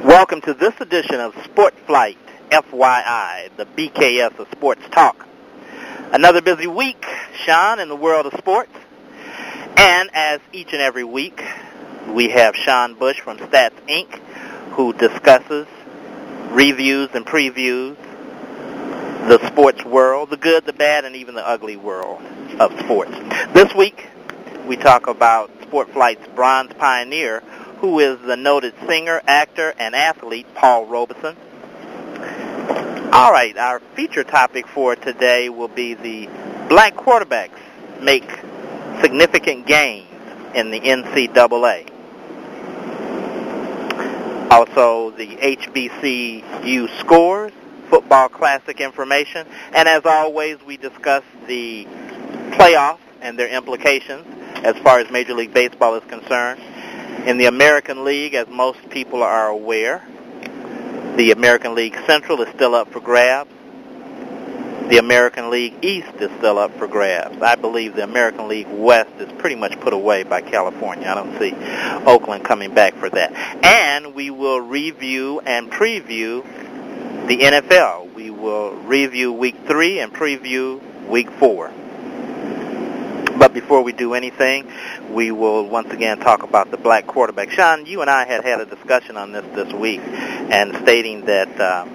Welcome to this edition of Sport Flight, FYI, the BKS of Sports Talk. Another busy week, Sean, in the world of sports. And as each and every week, we have Sean Bush from Stats Inc., who discusses, reviews, and previews the sports world, the good, the bad, and even the ugly world of sports. This week, we talk about Sport Flight's bronze pioneer, who is the noted singer, actor, and athlete Paul Robeson. All right, our feature topic for today will be the black quarterbacks make significant gains in the NCAA. Also, the HBCU scores, football classic information, and as always, we discuss the playoffs and their implications as far as Major League Baseball is concerned. In the American League, as most people are aware, the American League Central is still up for grabs. The American League East is still up for grabs. I believe the American League West is pretty much put away by California. I don't see Oakland coming back for that. And we will review and preview the NFL. We will review Week 3 and preview Week 4. But before we do anything, we will once again talk about the black quarterback. Sean, you and I had a discussion on this week, and stating that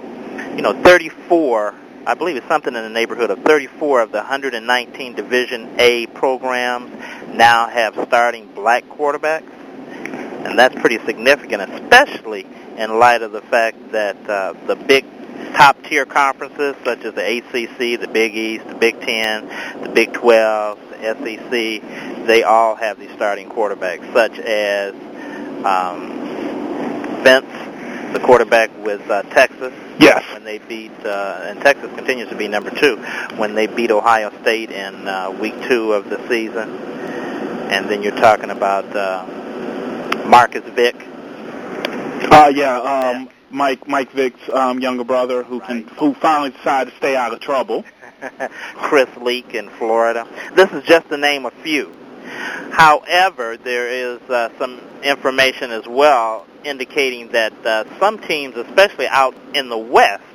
34, I believe it's something in the neighborhood of 34 of the 119 Division A programs now have starting black quarterbacks, and that's pretty significant, especially in light of the fact that the big top-tier conferences such as the ACC, the Big East, the Big Ten, the Big 12, SEC, they all have these starting quarterbacks, such as Vince, the quarterback with Texas. Yes. When they beat, and Texas continues to be number 2, when they beat Ohio State in Week 2 of the season. And then you're talking about Marcus Vick. Mike Vick's younger brother, who finally decided to stay out of trouble. Chris Leak in Florida. This is just to name a few. However, there is some information as well indicating that some teams, especially out in the West,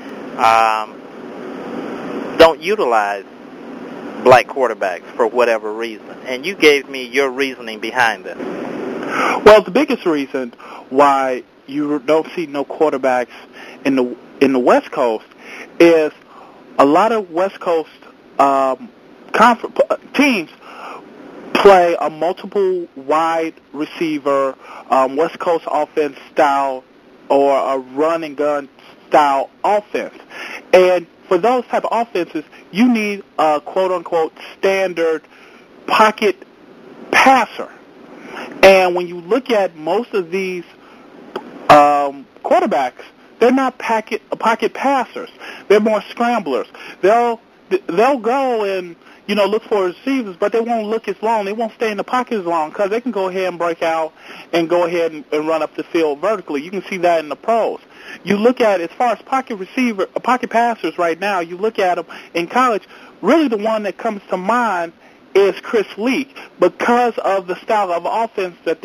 don't utilize black quarterbacks for whatever reason. And you gave me your reasoning behind this. Well, the biggest reason why you don't see no quarterbacks in the West Coast is a lot of West Coast teams play a multiple wide receiver West Coast offense style or a run and gun style offense. And for those type of offenses, you need a quote unquote standard pocket passer. And when you look at most of these quarterbacks, they're not pocket passers. They're more scramblers. They'll go and look for receivers, but they won't look as long. They won't stay in the pocket as long because they can go ahead and break out and go ahead and run up the field vertically. You can see that in the pros. You look at, as far as pocket passers right now, you look at them in college, really the one that comes to mind is Chris Leak, because of the style of offense that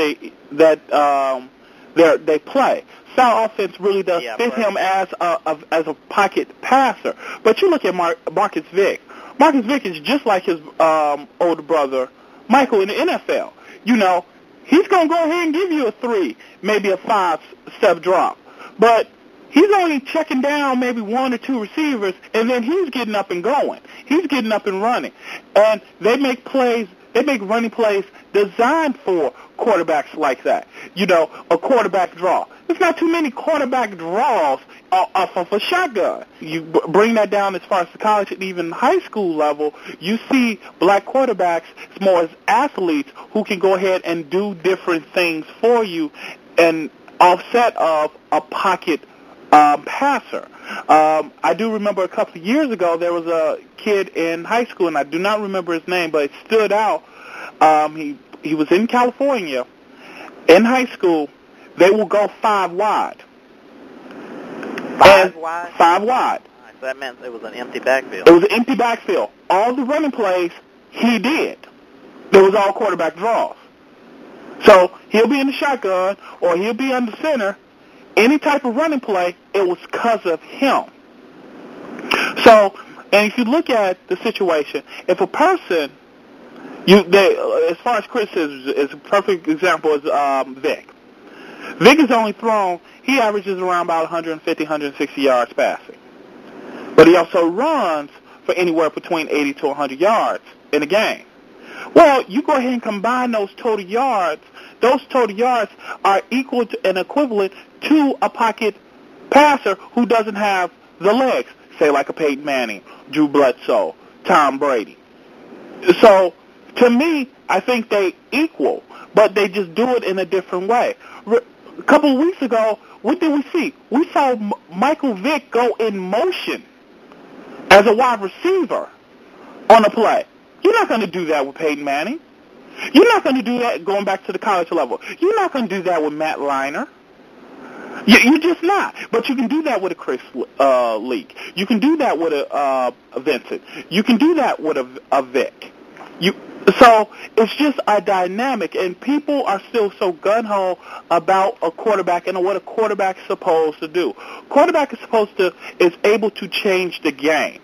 they play. Style offense really does fit him as a pocket passer. But you look at Marcus Vick. Marcus Vick is just like his older brother Michael in the NFL. He's going to go ahead and give you a 3, maybe a 5-step drop. But he's only checking down maybe 1 or 2 receivers, and then he's getting up and going. He's getting up and running. And they make running plays designed for quarterbacks like that. A quarterback draw. There's not too many quarterback draws off of a shotgun. You bring that down as far as the college and even high school level, you see black quarterbacks more as athletes who can go ahead and do different things for you and offset of a pocket passer. I do remember a couple of years ago there was a kid in high school, and I do not remember his name, but it stood out. He was in California. In high school, they will go 5 wide. 5 wide? 5 wide. So that meant it was an empty backfield. It was an empty backfield. All the running plays he did, there was all quarterback draws. So he'll be in the shotgun or he'll be under center, any type of running play, it was because of him. So, and if you look at the situation, if a person, as far as criticism, is a perfect example is Vic. Vic is only thrown, he averages around about 150, 160 yards passing. But he also runs for anywhere between 80 to 100 yards in a game. Well, you go ahead and combine those total yards. Those total yards are equal to and equivalent to a pocket passer who doesn't have the legs, say like a Peyton Manning, Drew Bledsoe, Tom Brady. So, to me, I think they equal, but they just do it in a different way. A couple of weeks ago, what did we see? We saw Michael Vick go in motion as a wide receiver on a play. You're not going to do that with Peyton Manning. You're not going to do that going back to the college level. You're not going to do that with Matt Leinart. You're just not. But you can do that with a Chris Leak. You can do that with a Vincent. You can do that with a Vic. So it's just a dynamic, and people are still so gung-ho about a quarterback and what a quarterback is supposed to do. Quarterback is able to change the game.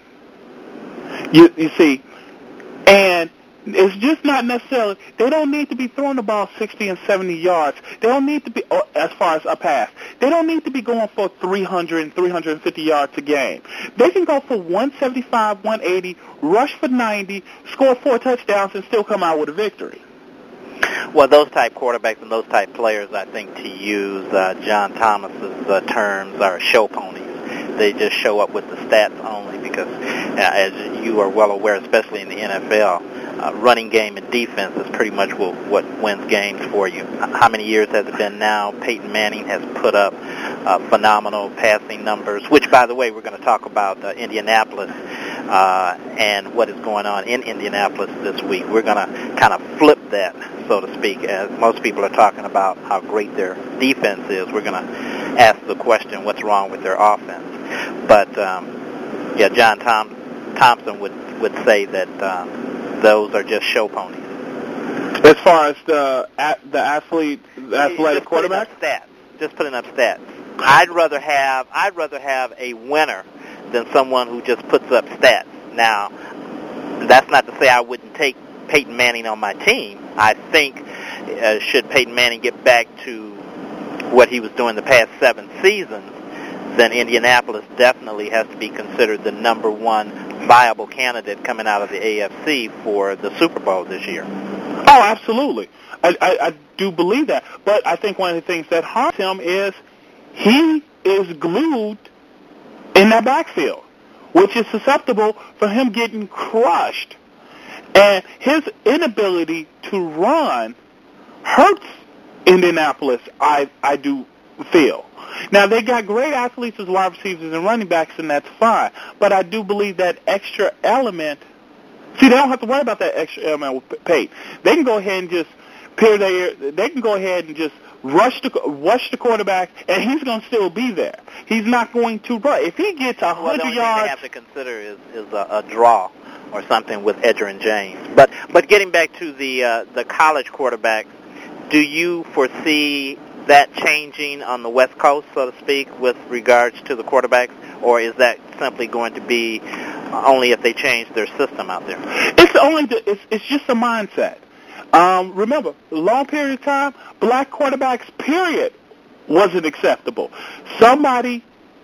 You see, and it's just not necessarily, they don't need to be throwing the ball 60 and 70 yards. They don't need to be, as far as a pass, they don't need to be going for 300 and 350 yards a game. They can go for 175, 180, rush for 90, score 4 touchdowns, and still come out with a victory. Well, those type quarterbacks and those type players, I think, to use John Thomas's terms, are show ponies. They just show up with the stats only because, as you are well aware, especially in the NFL, running game and defense is pretty much what wins games for you. How many years has it been now? Peyton Manning has put up phenomenal passing numbers, which, by the way, we're going to talk about Indianapolis and what is going on in Indianapolis this week. We're going to kind of flip that, so to speak, as most people are talking about how great their defense is. We're going to ask the question, what's wrong with their offense? But, John Thompson would say that those are just show ponies. As far as the athletic quarterback? Just putting up stats. I'd rather have a winner than someone who just puts up stats. Now, that's not to say I wouldn't take Peyton Manning on my team. I think should Peyton Manning get back to what he was doing the past 7 seasons, then Indianapolis definitely has to be considered the number one viable candidate coming out of the AFC for the Super Bowl this year. Oh, absolutely. I do believe that. But I think one of the things that harms him is he is glued in that backfield, which is susceptible for him getting crushed. And his inability to run hurts Indianapolis, I do feel. Now, they got great athletes as wide receivers and running backs, and that's fine. But I do believe that extra element, see, they don't have to worry about that extra element with Peyton. They can go ahead and just they can go ahead and just rush the quarterback, and he's going to still be there. He's not going to run. If he gets 100 yards... the only thing they have to consider is a draw or something with Edgerrin James. But getting back to the college quarterbacks, do you foresee that changing on the West Coast, so to speak, with regards to the quarterbacks, or is that simply going to be only if they change their system out there? It's just a mindset. Remember, a long period of time, black quarterbacks, period, wasn't acceptable. Somebody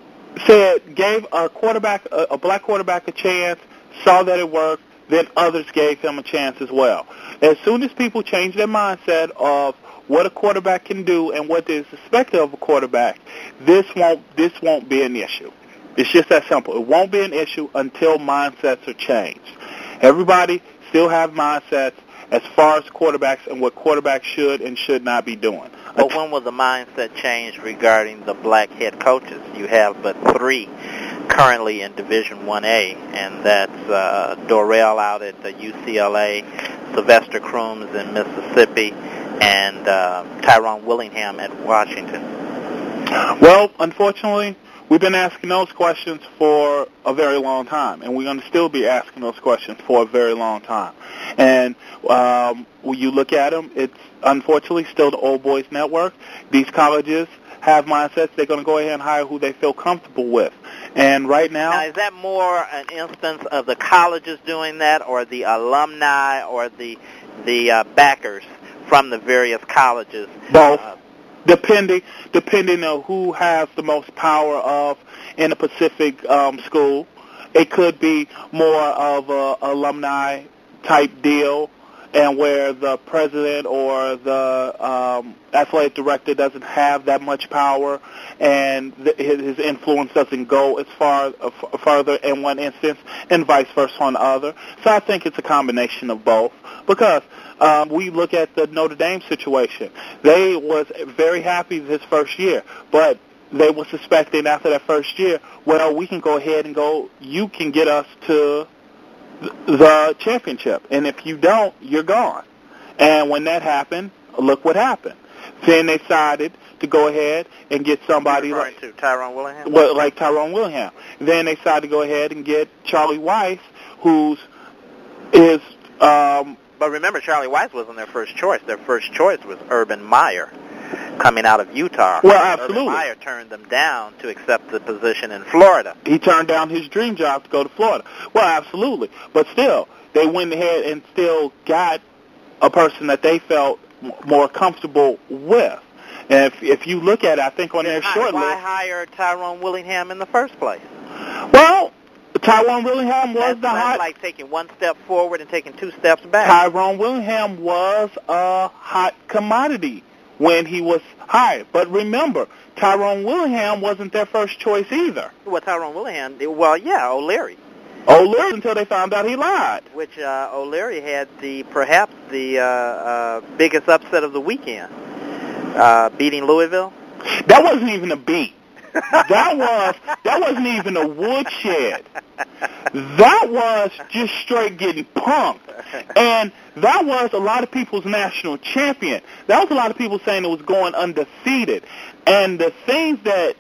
gave a black quarterback a chance, saw that it worked, then others gave him a chance as well. As soon as people change their mindset of what a quarterback can do and what is expected of a quarterback, this won't be an issue. It's just that simple. It won't be an issue until mindsets are changed. Everybody still have mindsets as far as quarterbacks and what quarterbacks should and should not be doing. But when will the mindset change regarding the black head coaches? You have but 3 currently in Division 1A, and that's Dorrell out at UCLA, Sylvester Crooms in Mississippi, and Tyrone Willingham at Washington. Well, unfortunately, we've been asking those questions for a very long time, and we're going to still be asking those questions for a very long time. And when you look at them, it's unfortunately still the old boys network. These colleges have mindsets. They're going to go ahead and hire who they feel comfortable with. And right now, is that more an instance of the colleges doing that, or the alumni, or the backers from the various colleges? Both, depending on who has the most power in a specific school. It could be more of a alumni type deal, and where the president or the athletic director doesn't have that much power, and his influence doesn't go as further in one instance, and vice versa on the other. So I think it's a combination of both, because we look at the Notre Dame situation. They was very happy this first year, but they were suspecting after that first year, well, we can go ahead and you can get us to the championship, and if you don't, you're gone. And when that happened, look what happened. Then they decided to go ahead and get somebody like Tyrone Willingham. Well, like Tyrone Willingham. Then they decided to go ahead and get Charlie Weis, But remember, Charlie Weis wasn't their first choice. Their first choice was Urban Meyer, coming out of Utah. Well, absolutely. Urban Meyer turned them down to accept the position in Florida. He turned down his dream job to go to Florida. Well, absolutely. But still, they went ahead and still got a person that they felt more comfortable with. And if you look at it, I think on their short list... Why hire Tyrone Willingham in the first place? Well, Tyrone Willingham was that's like taking one step forward and taking two steps back. Tyrone Willingham was a hot commodity when he was hired. But remember, Tyrone Willingham wasn't their first choice either. Well, Tyrone Willingham, O'Leary. O'Leary, until they found out he lied. Which O'Leary had perhaps the biggest upset of the weekend, beating Louisville. That wasn't even a beat. That wasn't even a woodshed. That was just straight getting punked. And that was a lot of people's national champion. That was a lot of people saying it was going undefeated. And the things that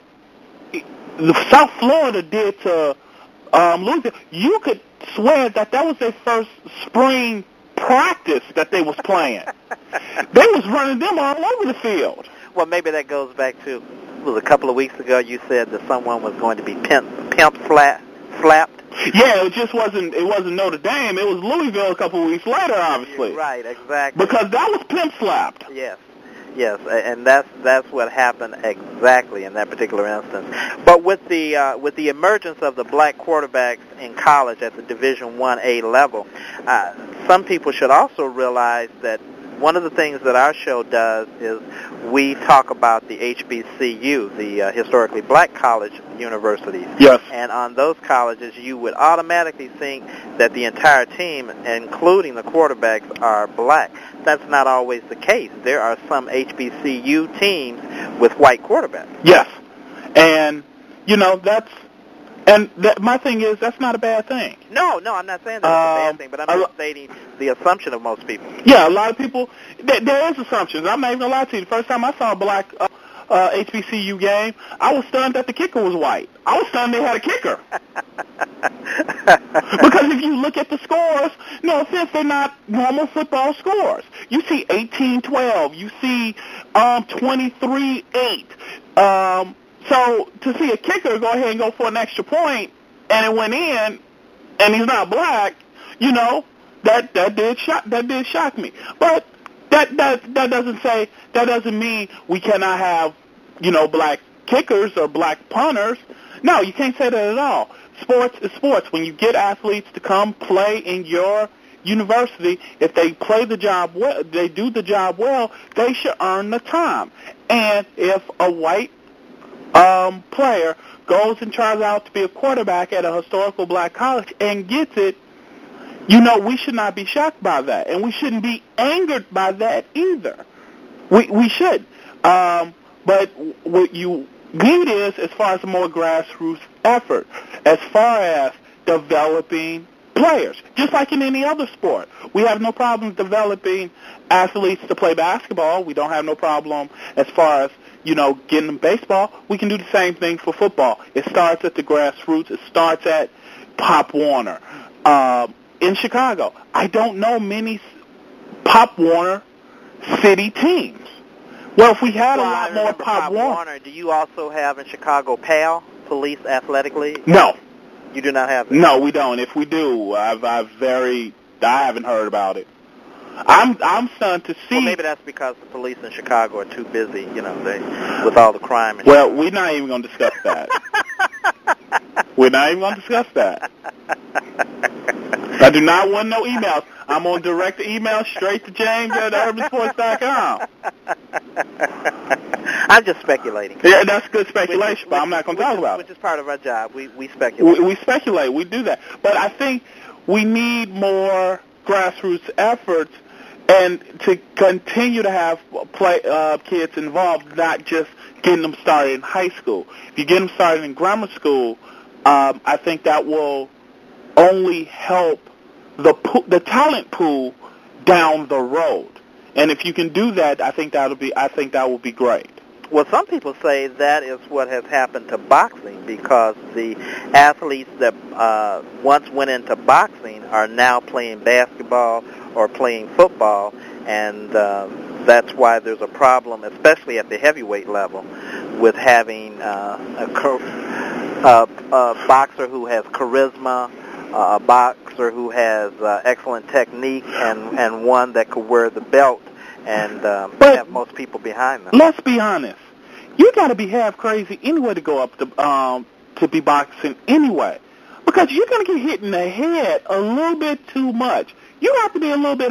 South Florida did to Louisville, you could swear that was their first spring practice that they was playing. They was running them all over the field. Well, maybe that goes back to, it was a couple of weeks ago you said that someone was going to be pimp slapped. Yeah, it wasn't Notre Dame. It was Louisville a couple of weeks later, obviously. Right, exactly. Because that was pimp slapped. Yes, and that's what happened exactly in that particular instance. But with the emergence of the black quarterbacks in college at the Division I-A level, some people should also realize that one of the things that our show does is we talk about the HBCU, the historically black college universities. Yes. And on those colleges, you would automatically think that the entire team, including the quarterbacks, are black. That's not always the case. There are some HBCU teams with white quarterbacks. Yes. And, my thing is, that's not a bad thing. No, I'm not saying that's a bad thing, but I'm just stating the assumption of most people. Yeah, a lot of people, there is assumptions. I'm not even going to lie to you. The first time I saw a black HBCU game, I was stunned that the kicker was white. I was stunned they had a kicker. Because if you look at the scores, no offense, they're not normal football scores. You see 18-12. You see 23-8. So to see a kicker go ahead and go for an extra point, and it went in, and he's not black, that did shock me. But that doesn't mean we cannot have black kickers or black punters. No, you can't say that at all. Sports is sports. When you get athletes to come play in your university, if they play the job well, they do the job well, they should earn the time. And if a white player goes and tries out to be a quarterback at a historical black college and gets it, we should not be shocked by that, and we shouldn't be angered by that either. We should. But what you need is, as far as a more grassroots effort, as far as developing players, just like in any other sport. We have no problem developing athletes to play basketball. We don't have no problem as far as getting them baseball. We can do the same thing for football. It starts at the grassroots. It starts at Pop Warner. In Chicago, I don't know many Pop Warner city teams. Well, if we had a lot more Pop Warner, do you also have in Chicago PAL, Police Athletic League? No. You do not have that? No, we don't. If we do, I haven't heard about it. I'm stunned to see. Well, maybe that's because the police in Chicago are too busy, with all the crime. And well, we're not even going to discuss that. We're not even going to discuss that. I do not want no emails. I'm on direct email straight to James at urbansports.com. I'm just speculating. Yeah, that's good speculation, but I'm not going to talk about it. Which is part of our job. We speculate. We speculate. We do that. But I think we need more grassroots efforts and to continue to have kids involved, not just getting them started in high school. If you get them started in grammar school, I think that will only help the talent pool down the road. And if you can do that, I think that will be great. Well, some people say that is what has happened to boxing, because the athletes that once went into boxing are now playing basketball or playing football, and that's why there's a problem, especially at the heavyweight level, with having a boxer who has charisma, a boxer who has excellent technique, and one that could wear the belt and have most people behind them. Let's be honest. You got to be half crazy anyway to go up to be boxing anyway, because you're going to get hit in the head a little bit too much. You have to be a little bit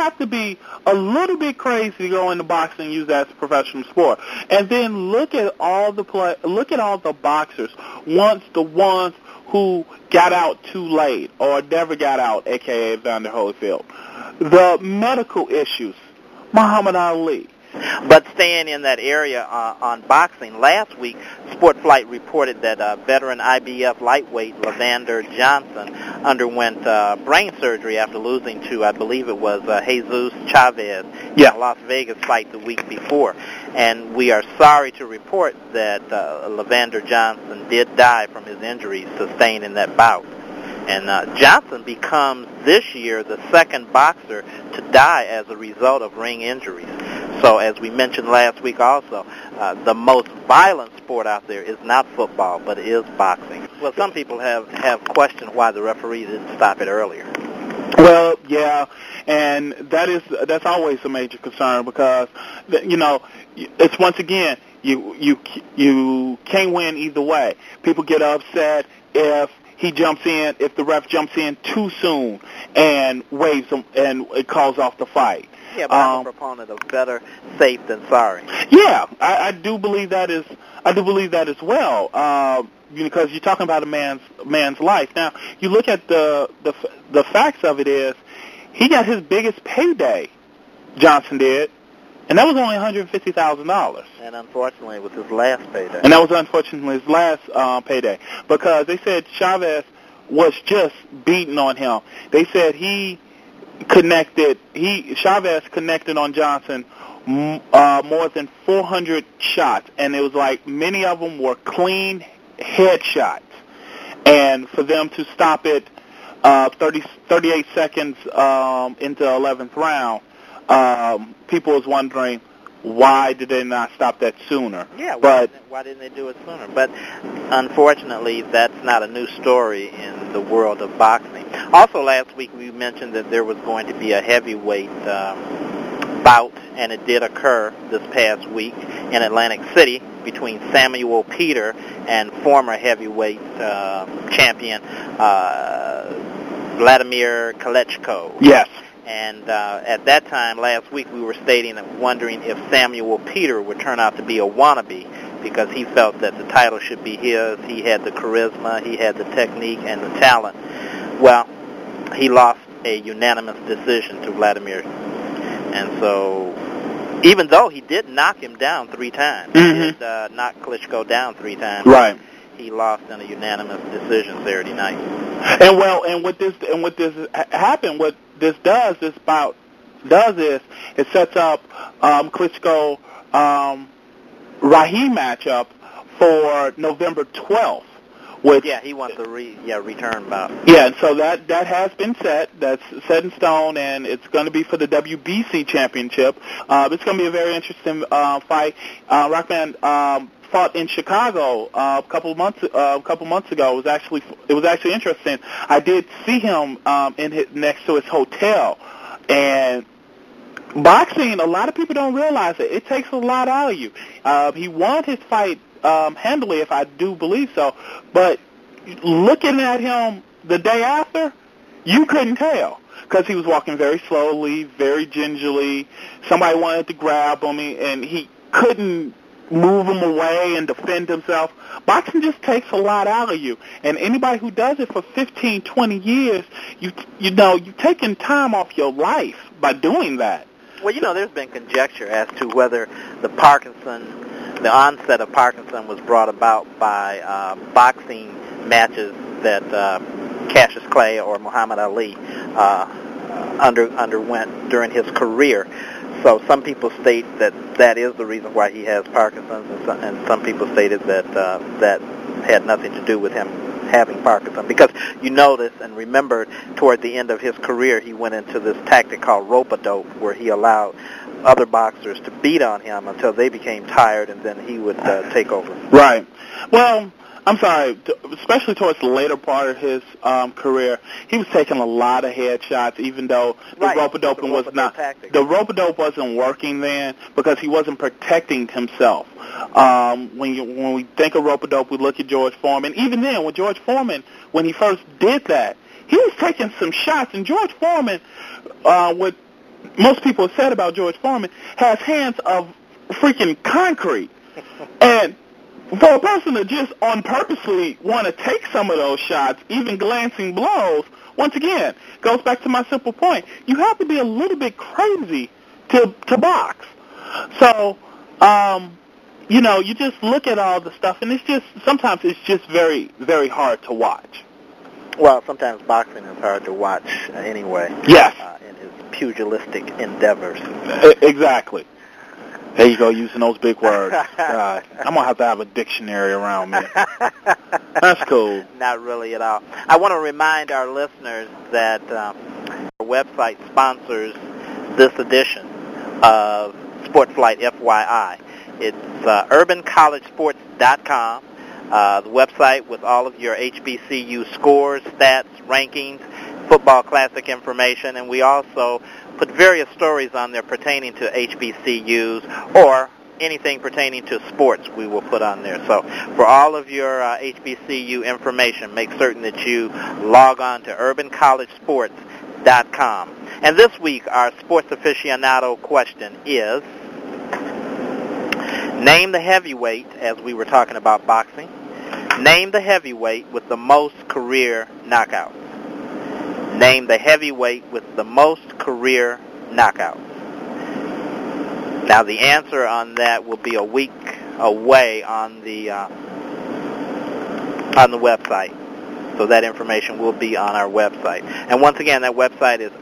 crazy to go into boxing and use that as a professional sport. And then look at all the boxers. The ones who got out too late or never got out, a.k.a. Evander Holyfield. The medical issues, Muhammad Ali. But staying in that area on boxing, last week, Sportflight reported that veteran IBF lightweight Levander Johnson underwent brain surgery after losing to, I believe it was Jesus Chavez in a Las Vegas fight the week before. And we are sorry to report that Levander Johnson did die from his injuries sustained in that bout. And Johnson becomes this year the second boxer to die as a result of ring injuries. So as we mentioned last week also, the most violent sport out there is not football, but it is boxing. Well, some people have questioned why the referee didn't stop it earlier. Well, yeah, and that's always a major concern, because, it's once again, you can't win either way. People get upset if the ref jumps in too soon and waves them, and it calls off the fight. Yeah, but I'm a proponent of better safe than sorry. Yeah, I do believe that as well. Because you're talking about a man's life. Now, you look at the facts of it is, he got his biggest payday, Johnson did, and that was only $150,000. And unfortunately, it was his last payday. And that was unfortunately his last payday, because they said Chavez was just beating on him. They said Chavez connected on Johnson more than 400 shots, and it was like many of them were clean headshots. And for them to stop it 38 seconds into the 11th round, people was wondering, why did they not stop that sooner? Yeah, why didn't they do it sooner? But unfortunately, that's not a new story in the world of boxing. Also, last week we mentioned that there was going to be a heavyweight bout, and it did occur this past week in Atlantic City between Samuel Peter and former heavyweight champion Vladimir Klitschko. Yes. And at that time, last week, we were wondering if Samuel Peter would turn out to be a wannabe, because he felt that the title should be his. He had the charisma, he had the technique, and the talent. Well, he lost a unanimous decision to Vladimir. And so, even though he did knock him down 3 times, he did knock Klitschko down 3 times. Right. He lost in a unanimous decision Saturday night. And what this happened, what this does, this bout does is it sets up Klitschko Raheem matchup for November 12th, Which, he wants a return bout. Yeah, and so that has been set. That's set in stone, and it's going to be for the WBC championship. It's going to be a very interesting fight. Rahman fought in Chicago a couple months ago. It was actually interesting. I did see him next to his hotel, and boxing, a lot of people don't realize it. It takes a lot out of you. He won his fight handily, if I do believe so, but looking at him the day after, you couldn't tell because he was walking very slowly, very gingerly. Somebody wanted to grab him, and he couldn't move him away and defend himself. Boxing just takes a lot out of you, and anybody who does it for 15, 20 years, you've taken time off your life by doing that. Well, there's been conjecture as to whether the onset of Parkinson was brought about by boxing matches that Cassius Clay or Muhammad Ali underwent during his career. So some people state that is the reason why he has Parkinson's, and some people stated that that had nothing to do with him having Parkinson. Because you notice and remember toward the end of his career, he went into this tactic called rope-a-dope, where he allowed other boxers to beat on him until they became tired, and then he would take over. Right. Well, I'm sorry, especially towards the later part of his career, he was taking a lot of headshots, even though the rope-a-dope the rope-a-dope wasn't working then because he wasn't protecting himself. When we think of rope-a-dope, we look at George Foreman. Even then, when George Foreman, when he first did that, he was taking some shots, and George Foreman, what most people have said about George Foreman, has hands of freaking concrete. And for a person to just purposely want to take some of those shots, even glancing blows, once again, goes back to my simple point. You have to be a little bit crazy to box. So, you just look at all the stuff, and sometimes it's just very, very hard to watch. Well, sometimes boxing is hard to watch anyway. Yes. In his pugilistic endeavors. Exactly. There you go, using those big words. I'm going to have a dictionary around me. That's cool. Not really at all. I want to remind our listeners that our website sponsors this edition of Sportflight FYI. It's urbancollegesports.com, the website with all of your HBCU scores, stats, rankings, football classic information, and we also put various stories on there pertaining to HBCUs or anything pertaining to sports we will put on there. So for all of your HBCU information, make certain that you log on to urbancollegesports.com. And this week, our sports aficionado question is, name the heavyweight, as we were talking about boxing, name the heavyweight with the most career knockouts. Name the heavyweight with the most career knockouts. Now, the answer on that will be a week away on the website. So that information will be on our website. And once again, that website is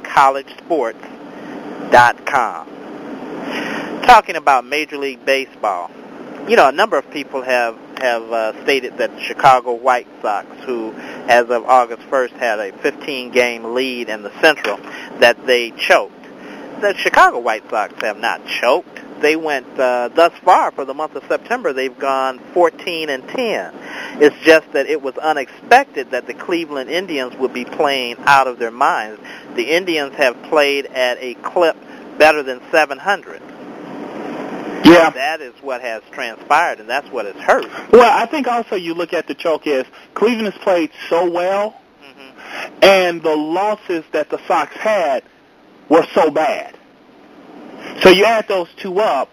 urbancollegesports.com. Talking about Major League Baseball, a number of people have stated that the Chicago White Sox, who as of August 1st had a 15-game lead in the Central, that they choked. The Chicago White Sox have not choked. They went thus far for the month of September. They've gone 14-10. It's just that it was unexpected that the Cleveland Indians would be playing out of their minds. The Indians have played at a clip better than 700. Yeah. That is what has transpired, and that's what has hurt. Well, I think also you look at the choke is Cleveland has played so well, and the losses that the Sox had were so bad. So you add those two up,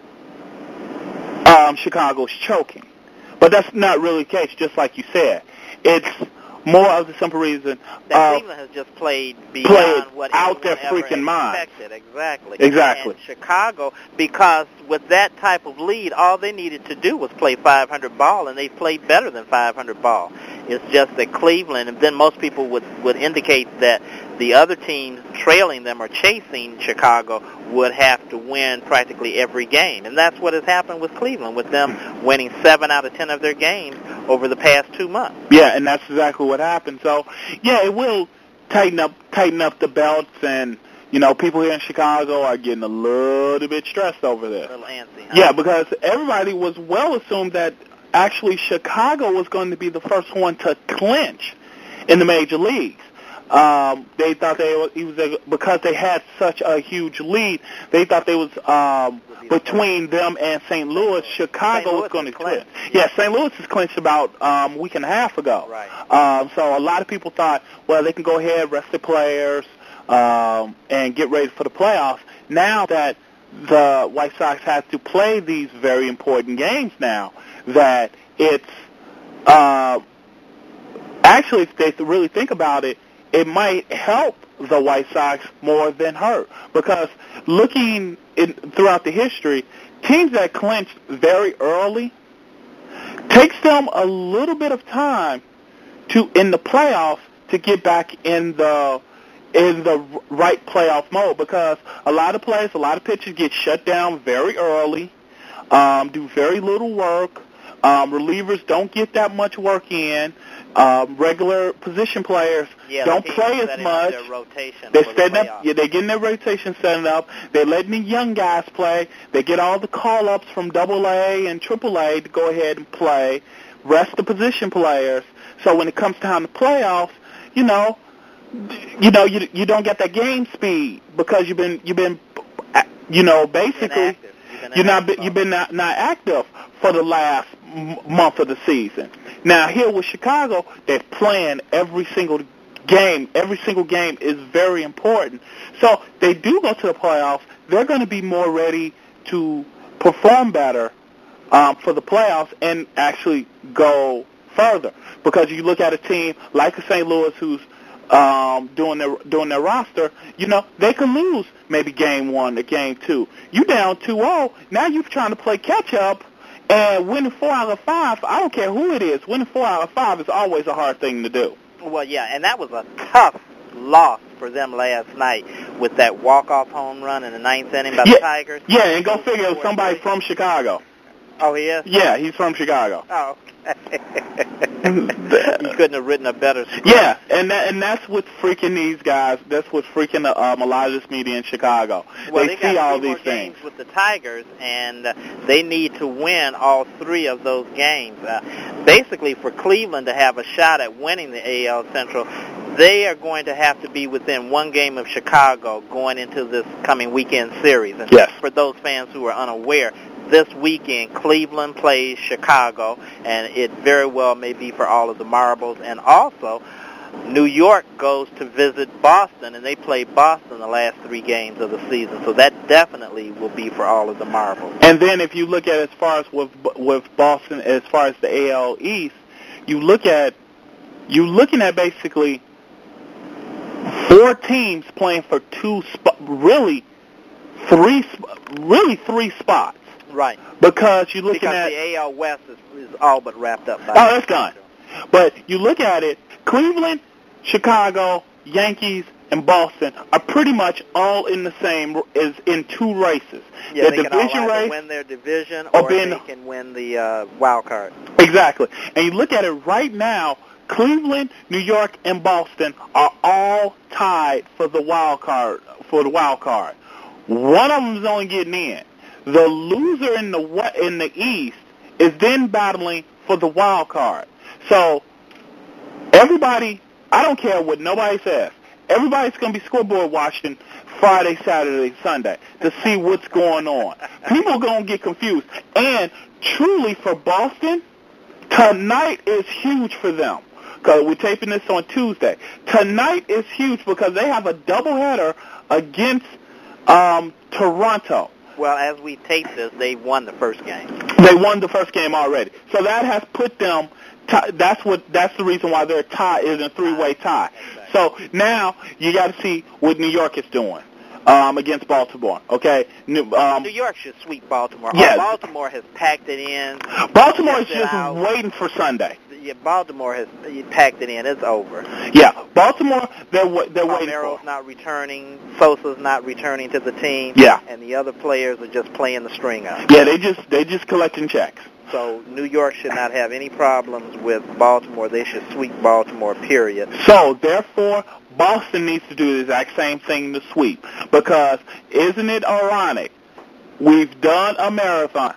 Chicago's choking. But that's not really the case, just like you said. It's more of the simple reason that Cleveland has just played beyond what out their anyone freaking ever mind. expected. Exactly. And Chicago, because with that type of lead, all they needed to do was play 500 ball, and they played better than 500 ball. It's just that Cleveland, and then most people would indicate that the other teams trailing them or chasing Chicago would have to win practically every game. And that's what has happened with Cleveland, with them winning 7 out of 10 of their games, over the past 2 months. Yeah, and that's exactly what happened. So, yeah, it will tighten up the belts, and people here in Chicago are getting a little bit stressed over this. A little antsy, huh? Yeah, because everybody was well assumed that actually Chicago was going to be the first one to clinch in the major leagues. They thought because they had such a huge lead, they thought they was between them and St. Louis. Chicago was going to clinch. Yeah, St. Louis has clinched about a week and a half ago. Right. So a lot of people thought, well, they can go ahead, rest the players, and get ready for the playoffs. Now that the White Sox have to play these very important games now, that it's actually, if they really think about it, it might help the White Sox more than hurt, because looking throughout the history, teams that clinch very early takes them a little bit of time in the playoffs to get back in the right playoff mode, because a lot of players, a lot of pitchers get shut down very early, do very little work. Relievers don't get that much work in. Regular position players don't play as much. They're setting up. Yeah, they're getting their rotation set up. They're letting the young guys play. They get all the call-ups from AA and AAA to go ahead and play. Rest the position players. So when it comes time to playoffs, you don't get that game speed, because you've been basically you've been not active for the last month of the season. Now here with Chicago, they're playing every single game. Every single game is very important. So they do go to the playoffs. They're going to be more ready to perform better for the playoffs and actually go further. Because you look at a team like a St. Louis who's doing their roster, they can lose maybe game 1 or game 2. You down 2-0, now you're trying to play catch up, and winning 4 out of 5, I don't care who it is, winning 4 out of 5 is always a hard thing to do. Well, yeah, and that was a tough loss for them last night with that walk-off home run in the 9th inning by the Tigers. Yeah, and go figure it was somebody from Chicago. Oh, he is? Yeah, he's from Chicago. Oh, okay. You couldn't have written a better script. Yeah, and that's what's freaking these guys. That's what's freaking a lot of this media in Chicago. Well, they see all these games things with the Tigers, and they need to win all 3 of those games. Basically, for Cleveland to have a shot at winning the AL Central, they are going to have to be within 1 game of Chicago going into this coming weekend series. And for those fans who are unaware, this weekend, Cleveland plays Chicago, and it very well may be for all of the marbles. And also, New York goes to visit Boston, and they play Boston the last 3 games of the season. So that definitely will be for all of the marbles. And then if you look at as far as with Boston, as far as the AL East, you're looking at basically 4 teams playing for 3 spots. Right. Because you're looking at the AL West is all but wrapped up. That's done. But you look at it, Cleveland, Chicago, Yankees, and Boston are pretty much all in the same, is in 2 races. Yeah, they can all win their division, or they can win the wild card. Exactly. And you look at it right now, Cleveland, New York, and Boston are all tied for the wild card. One of them is only getting in. The loser in the East is then battling for the wild card. So everybody, I don't care what nobody says, everybody's going to be scoreboard watching Friday, Saturday, Sunday to see what's going on. People are going to get confused. And truly for Boston, tonight is huge for them. Because we're taping this on Tuesday. Tonight is huge because they have a doubleheader against Toronto. Well, as we tape this, they won the first game. They won the first game already. So that has put them. That's the reason why their tie is a 3-way tie. Exactly. So now you got to see what New York is doing against Baltimore. Okay. New York should sweep Baltimore. Yes. Baltimore has packed it in. Baltimore is just waiting for Sunday. Yeah, Baltimore has packed it in. It's over. Yeah, Baltimore, they're waiting for. Romero's not returning. Sosa's not returning to the team. Yeah. And the other players are just playing the string out. Yeah, they just collecting checks. So New York should not have any problems with Baltimore. They should sweep Baltimore, period. So, therefore, Boston needs to do the exact same thing to sweep. Because isn't it ironic? We've done a marathon,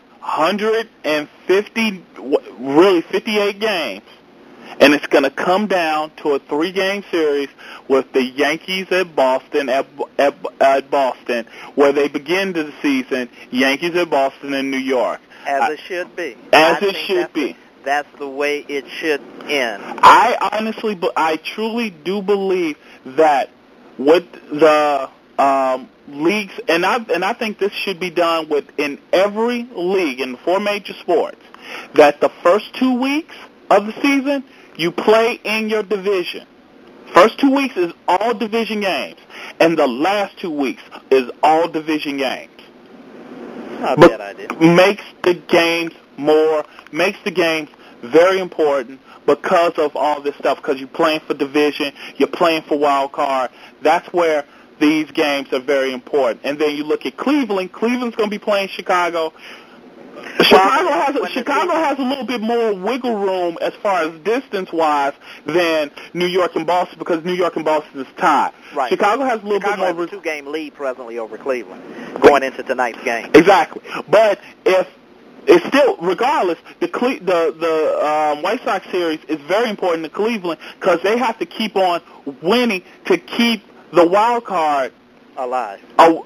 58 games, and it's going to come down to a 3-game series with the Yankees at Boston, Boston, where they begin the season, Yankees at Boston in New York. As it should be. That's the way it should end. I truly do believe that with the leagues, and I think this should be done in every league in the 4 major sports, that the first 2 weeks of the season you play in your division. First 2 weeks is all division games, and the last 2 weeks is all division games. Not a bad idea. Makes the games very important because of all this stuff, because you're playing for division, you're playing for wild card. That's where these games are very important. And then you look at Cleveland. Cleveland's going to be playing Chicago. Chicago has a little bit more wiggle room as far as distance-wise than New York and Boston, because New York and Boston is tied. Right. Chicago has a little bit more. Has a 2-game lead presently over Cleveland going into tonight's game. Exactly. But if it's still, regardless, the White Sox series is very important to Cleveland because they have to keep on winning to keep the wild card alive.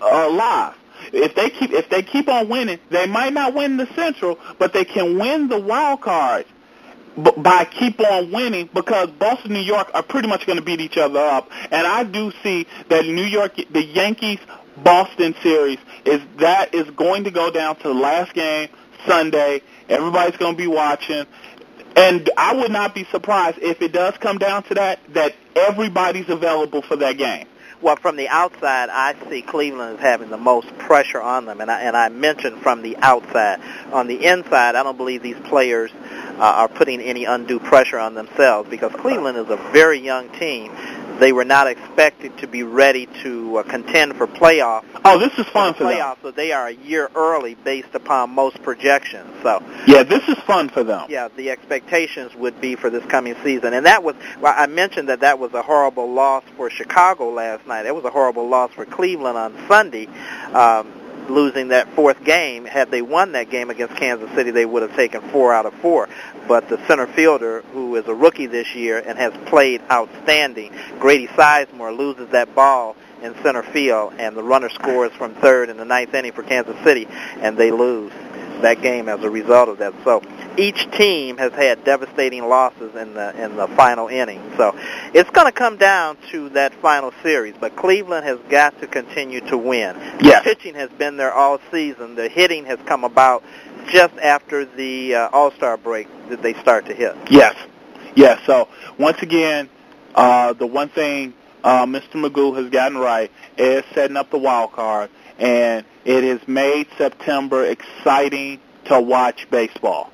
If they keep on winning, they might not win the Central, but they can win the wild card by keep on winning, because Boston and New York are pretty much going to beat each other up. And I do see that the Yankees-Boston series is going to go down to the last game Sunday. Everybody's going to be watching. And I would not be surprised if it does come down to that everybody's available for that game. Well, from the outside, I see Cleveland as having the most pressure on them, and I mentioned from the outside. On the inside, I don't believe these players are putting any undue pressure on themselves, because Cleveland is a very young team. They were not expected to be ready to contend for playoffs. Oh, this is fun for them. So they are a year early based upon most projections. So yeah, this is fun for them. Yeah, the expectations would be for this coming season. And I mentioned that was a horrible loss for Chicago last night. It was a horrible loss for Cleveland on Sunday, losing that 4th game. Had they won that game against Kansas City, they would have taken 4 out of 4. But the center fielder, who is a rookie this year and has played outstanding, Grady Sizemore, loses that ball in center field, and the runner scores from third in the 9th inning for Kansas City, and they lose that game as a result of that. So each team has had devastating losses in the final inning. So it's going to come down to that final series. But Cleveland has got to continue to win. Yes. The pitching has been there all season. The hitting has come about just after the All-Star break that they start to hit. Yes. So once again, the one thing Mr. Magoo has gotten right is setting up the wild card, and it has made September exciting to watch baseball.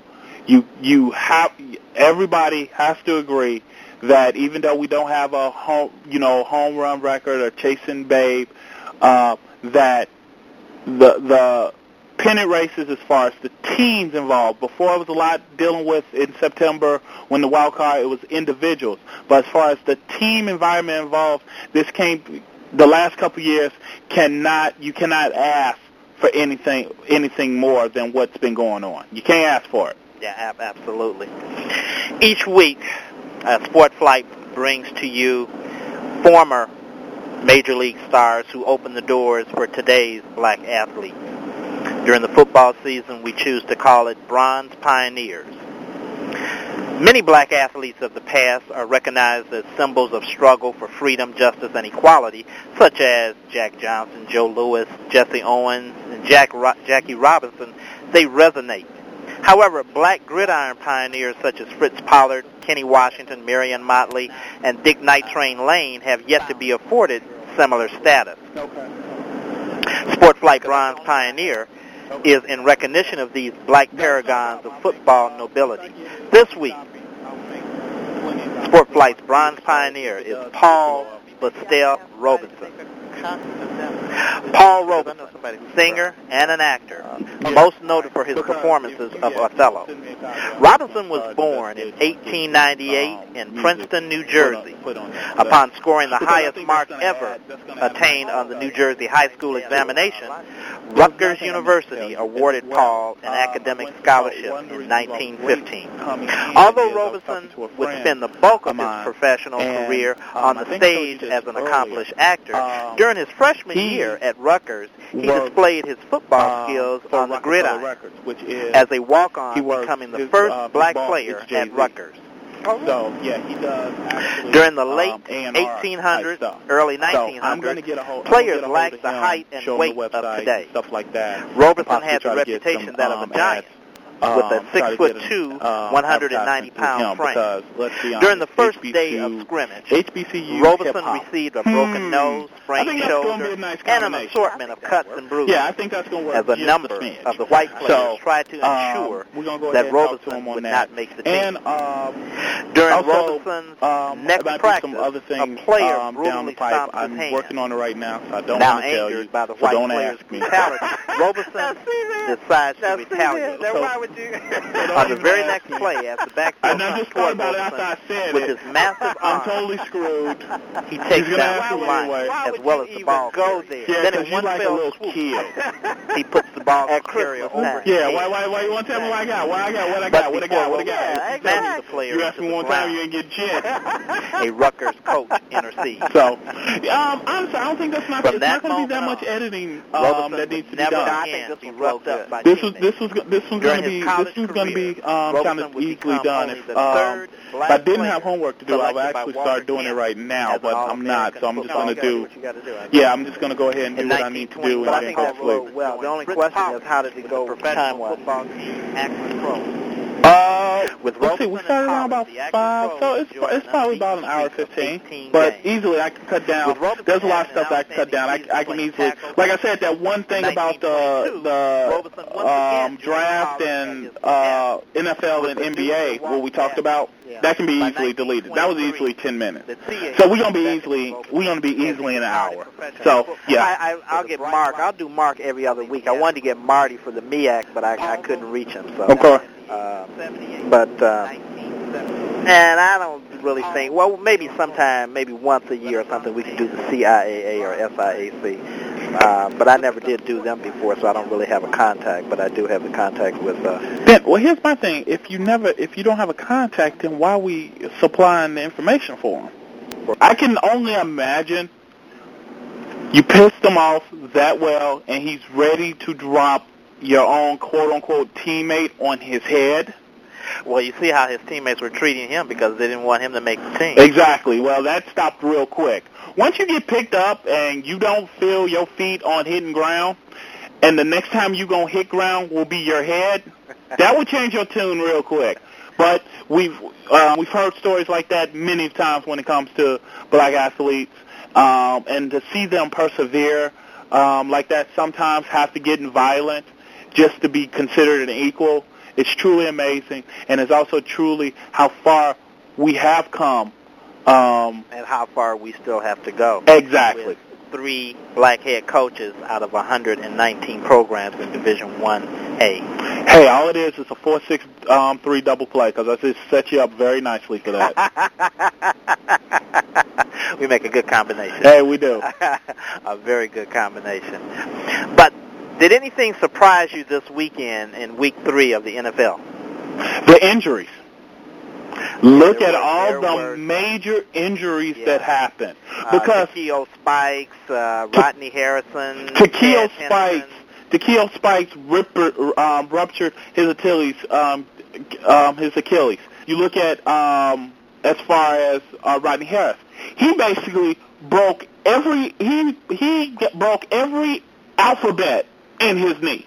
Everybody has to agree that even though we don't have a home run record or chasing babe, that the pennant races, as far as the teams involved. Before, it was a lot dealing with in September when the wild card, it was individuals. But as far as the team environment involved, the last couple of years, you cannot ask for anything more than what's been going on. You can't ask for it. Yeah, absolutely. Each week, Sport Flight brings to you former Major League stars who open the doors for today's black athlete. During the football season, we choose to call it Bronze Pioneers. Many black athletes of the past are recognized as symbols of struggle for freedom, justice, and equality, such as Jack Johnson, Joe Louis, Jesse Owens, and Jackie Robinson. They resonate. However, black gridiron pioneers such as Fritz Pollard, Kenny Washington, Marion Motley, and Dick Night Train Lane have yet to be afforded similar status. Sport Flight Bronze Pioneer is in recognition of these black paragons of football nobility. This week, Sport Flight's Bronze Pioneer is Paul Bustell Robinson. Paul Robeson, singer and an actor, most noted for his performances of Othello. Robinson was born in 1898 in Princeton, New Jersey. Upon scoring the highest mark ever attained on the New Jersey high school examination, Rutgers University awarded Paul an academic scholarship in 1915. Although Robeson would spend the bulk of his professional career on the stage as an accomplished actor, during his freshman year at Rutgers, he displayed his football skills on the gridiron as a walk-on, becoming the first black player at Rutgers. So, yeah, he does actually, during the late 1800s, early 1900s, players lacked the height and weight of today. Stuff like that. Robeson had the reputation that of a giant, with a 6'2", 190-pound frame. During the first day of scrimmage, Robeson received a broken nose, sprained shoulder, and an assortment of cuts and bruises. Yeah, I think that's going to work. As a number of the white players tried to ensure that Robeson would not make the team. During Robeson's next practice, a player brutally stomped his hand. I'm working on it right now, so I don't now want to tell you. By the white player's brutality, Robeson decides to retaliate. On the very next play, as the backfield comes toward Robeson, with his massive arm, I'm totally screwed. He takes down the line as well as the ball carrier. Yeah, then in one like fell swoop, he puts the ball carrier over. Yeah, why you want to tell me what I got? What I got? Exactly. You asked me one time, you ain't get shit. A Rutgers coach intercedes. So, honestly, I don't think it's not going to be that much editing that needs to be done. This one's going to be kind of easily done. If I didn't have homework to do, I would actually start doing it right now, but I'm not, so I'm just going to do. Yeah, I'm just going to go ahead and do what I need to do and then go sleep. Well, the only question is, how did it go time-wise? Let's see, we started around about 5, so it's probably about an hour 15. But easily I can cut down. There's a lot of stuff that I can cut down. I can easily, like I said, that one thing about the draft and NFL and NBA, what we talked about, that can be easily deleted. That was easily 10 minutes. So we're gonna be easily in an hour. So yeah, I'll get Mark. I'll do Mark every other week. I wanted to get Marty for the MEAC, but I couldn't reach him. So. Okay. And I don't really think, well, maybe sometime, maybe once a year or something, we can do the CIAA or SIAC. But I never did do them before, so I don't really have a contact, but I do have the contact with... Well, here's my thing. If you don't have a contact, then why are we supplying the information for them? I can only imagine you pissed him off that well, and he's ready to drop your own quote-unquote teammate on his head. Well, you see how his teammates were treating him because they didn't want him to make the team. Exactly. Well, that stopped real quick. Once you get picked up and you don't feel your feet on hitting ground, and the next time you're going to hit ground will be your head, that will change your tune real quick. But we've heard stories like that many times when it comes to black athletes, and to see them persevere like that, sometimes have to get violent just to be considered an equal. It's truly amazing, and it's also truly how far we have come. And how far we still have to go. Exactly. With 3 black head coaches out of 119 programs in Division 1A. Hey, all it is a 4-6-3 double play, because I just set you up very nicely for that. We make a good combination. Hey, we do. A very good combination. But did anything surprise you this weekend in Week 3 of the NFL? The injuries. Look at all the major injuries that happened. Because Takeo Spikes, Rodney Harrison, Takeo Spikes ruptured his Achilles. You look at as far as Rodney Harris, he basically broke every alphabet in his knee.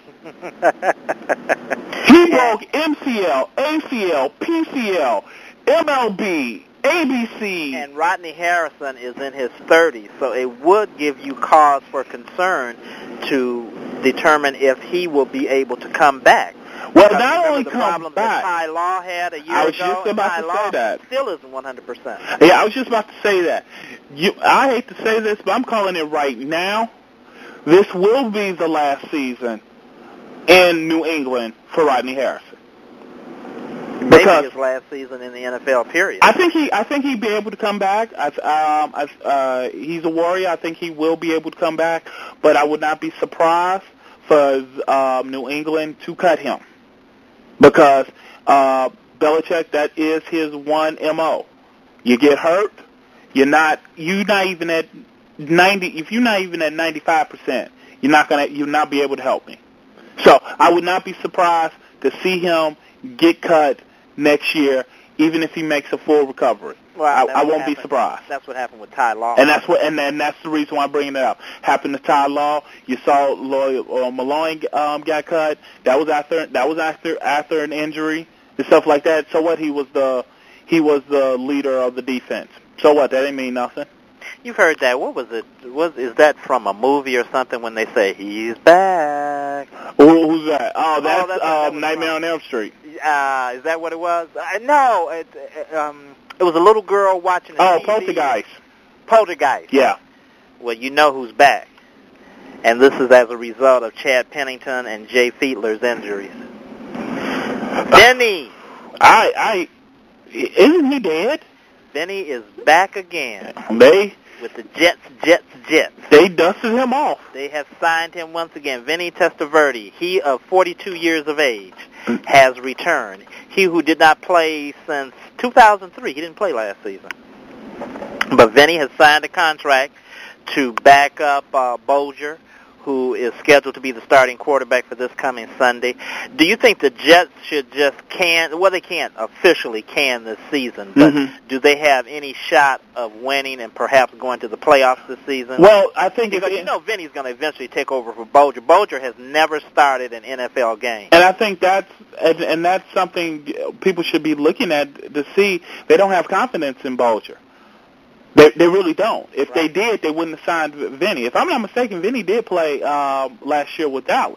He broke MCL, ACL, PCL, MLB, ABC. And Rodney Harrison is in his 30s, so it would give you cause for concern to determine if he will be able to come back. Well, not only the comes problem back. that Ty Law had a year ago. I was just about Ty to Law say that. Still isn't 100%. Yeah, I was just about to say that. I hate to say this, but I'm calling it right now. This will be the last season in New England for Rodney Harrison. Maybe his last season in the NFL. Period. I think he'd be able to come back. He's a Warrior. I think he will be able to come back, but I would not be surprised for New England to cut him because Belichick, that is his one MO. You get hurt, you're not even at 90. If you're not even at 95%, you'll not be able to help me. So I would not be surprised to see him get cut next year, even if he makes a full recovery. Well, I won't be surprised. That's what happened with Ty Law. And that's the reason why I'm bringing it up. Happened to Ty Law. You saw Malone got cut. That was after an injury and stuff like that. So what? He was the leader of the defense. So what? That didn't mean nothing. You've heard that. What was it? Is that from a movie or something when they say he's back? Who's that? Oh, that's Nightmare on Elm Street. Is that what it was? No, it was a little girl watching. Poltergeist. Poltergeist. Yeah. Well, you know who's back, and this is as a result of Chad Pennington and Jay Fiedler's injuries. Benny. Isn't he dead? Benny is back again. With the Jets. They dusted him off. They have signed him once again. Vinny Testaverde, he of 42 years of age, has returned. He who did not play since 2003. He didn't play last season. But Vinny has signed a contract to back up Bolger, who is scheduled to be the starting quarterback for this coming Sunday. Do you think the Jets should just they can't officially can this season, but do they have any shot of winning and perhaps going to the playoffs this season? Well, I think because Vinny's going to eventually take over for Bolger. Bolger has never started an NFL game. And I think that's something people should be looking at to see. They don't have confidence in Bolger. They really don't. If they did, they wouldn't have signed Vinny. If I'm not mistaken, Vinny did play last year with Dallas.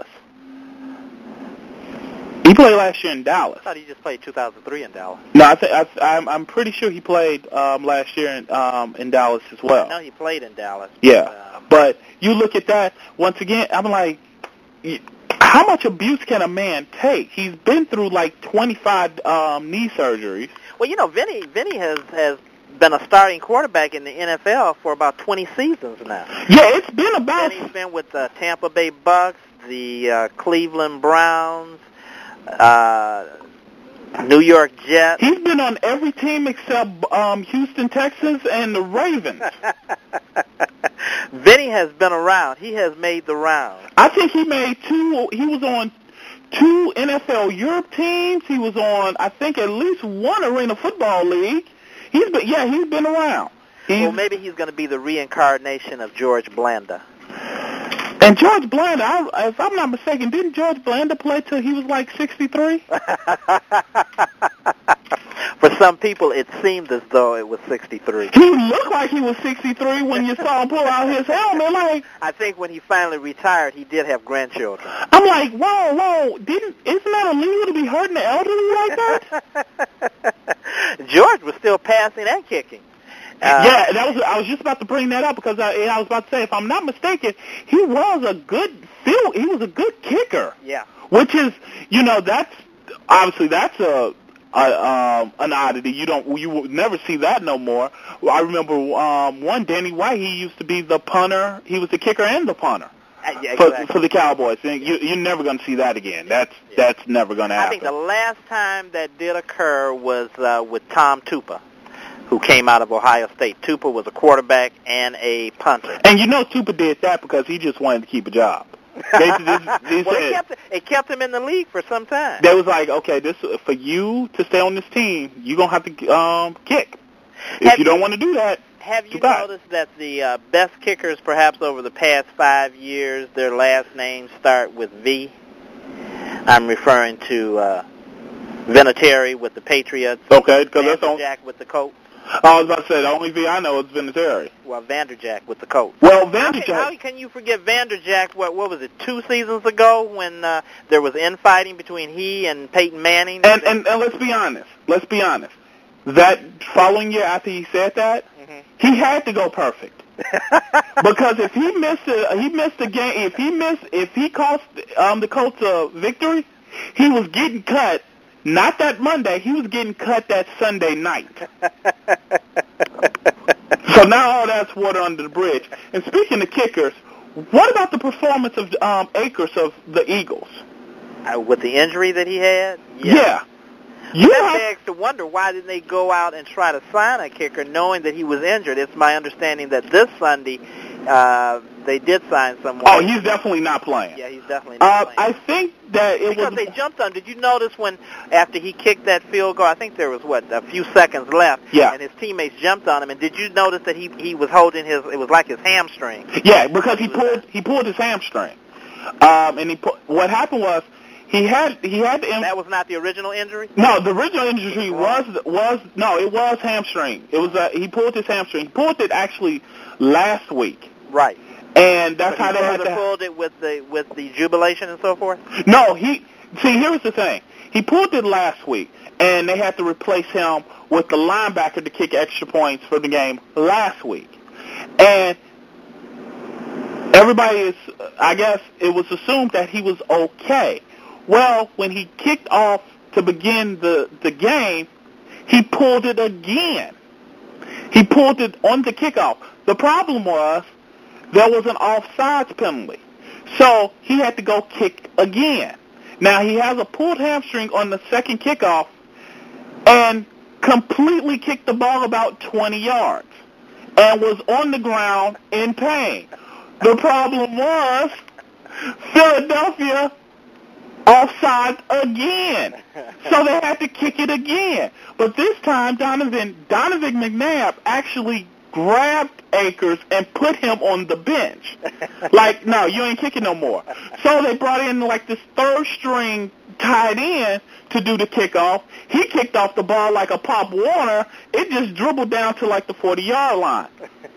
He played last year in Dallas. I thought he just played 2003 in Dallas. No, I'm pretty sure he played last year in Dallas as well. No, he played in Dallas. Yeah, but you look at that once again. I'm like, how much abuse can a man take? He's been through like 25 knee surgeries. Well, Vinny has been a starting quarterback in the NFL for about 20 seasons now. Yeah, it's been about... And he's been with the Tampa Bay Bucks, the Cleveland Browns, New York Jets. He's been on every team except Houston Texans and the Ravens. Vinny has been around. He has made the round. I think he made two. He was on 2 NFL Europe teams. He was on, I think, at least 1 Arena Football League. He's been around. Well, maybe he's going to be the reincarnation of George Blanda. And George Blanda, if I'm not mistaken, didn't George Blanda play till he was like 63? For some people, it seemed as though it was 63. He looked like he was 63 when you saw him pull out his helmet. Like, I think when he finally retired, he did have grandchildren. I'm like, whoa, isn't that illegal to be hurting the elderly like that? George was still passing and kicking. I was just about to bring that up because I was about to say, if I'm not mistaken, he was a good kicker. Yeah. Which is, that's an oddity. You will never see that no more. I remember one Danny White. He used to be the punter. He was the kicker and the punter. For the Cowboys. You're never going to see that again. That's never going to happen. I think the last time that did occur was with Tom Tupa, who came out of Ohio State. Tupa was a quarterback and a punter. And Tupa did that because he just wanted to keep a job. It kept him in the league for some time. They was like, okay, this for you to stay on this team, you're going to have to kick. If you don't want to do that, have you noticed that the best kickers perhaps over the past 5 years, their last names start with V? I'm referring to Vinatieri with the Patriots. Okay, because that's on Jack with the Colts. I was about to say, the only V I know is Vinatieri. Well, Vanderjagt with the Colts. Well, Vanderjagt... How can you forget Vanderjagt, what was it, 2 seasons ago when there was infighting between he and Peyton Manning? And let's be honest. That following year after he said that, he had to go perfect. Because if he missed a game, if he cost the Colts a victory, he was getting cut. Not that Monday, he was getting cut that Sunday night. So now all that's water under the bridge. And speaking of kickers, what about the performance of Akers of the Eagles? With the injury that he had? Yeah. That begs to wonder, why didn't they go out and try to sign a kicker knowing that he was injured? It's my understanding that this Sunday they did sign someone. Oh, he's definitely not playing. Yeah, he's definitely not playing. I think that because they jumped on. Did you notice when, after he kicked that field goal, I think there was, a few seconds left, and his teammates jumped on him, and did you notice that he was holding it was like his hamstring? Yeah, because he pulled his hamstring. And what happened was, He had that was not the original injury? No, the original injury it was hamstring. It was he pulled his hamstring. He pulled it actually last week. Right. And that's how they had to pulled it with the jubilation and so forth? No, here's the thing. He pulled it last week, and they had to replace him with the linebacker to kick extra points for the game last week. And I guess it was assumed that he was okay. Well, when he kicked off to begin the game, he pulled it again. He pulled it on the kickoff. The problem was there was an offsides penalty. So he had to go kick again. Now, he has a pulled hamstring on the second kickoff and completely kicked the ball about 20 yards and was on the ground in pain. The problem was Philadelphia offside again. So they had to kick it again. But this time, Donovan McNabb actually grabbed Akers and put him on the bench. Like, no, you ain't kicking no more. So they brought in this third-string tight end to do the kickoff. He kicked off the ball like a Pop Warner. It just dribbled down to the 40-yard line.